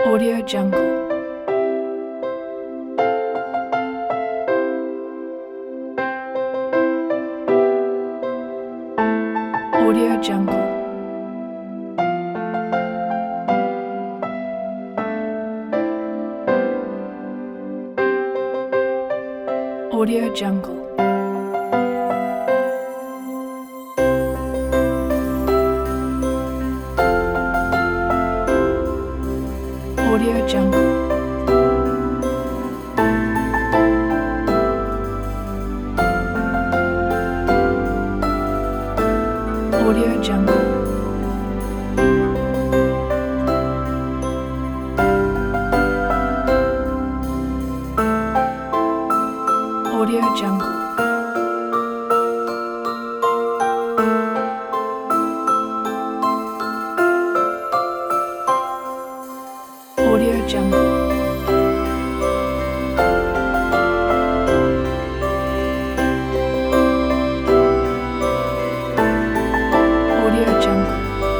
Audio Jungle. Audio Jungle. Audio Jungle. Audio Jungle. Audio Jungle. Audio Jungle. Audio Jungle. Audio Jungle.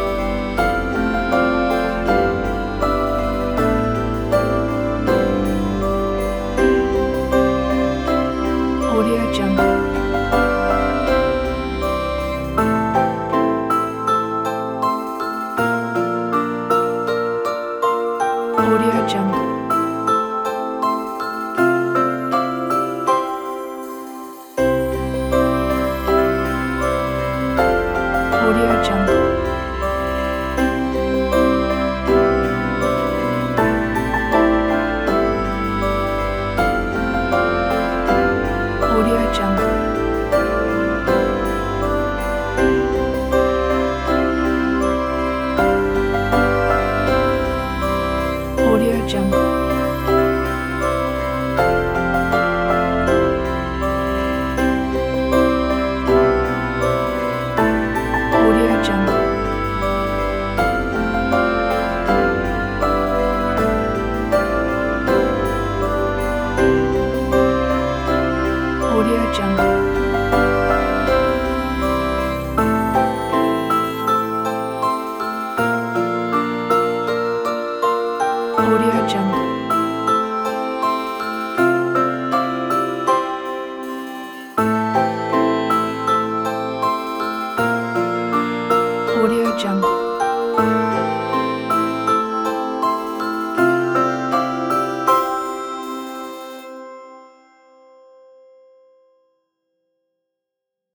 Audio Jungle. Audio Jungle. Audio Jungle. Audio Jungle. Audio Jungle. Audio Jungle. Audio Jungle. Audio Jungle. Audio Jungle.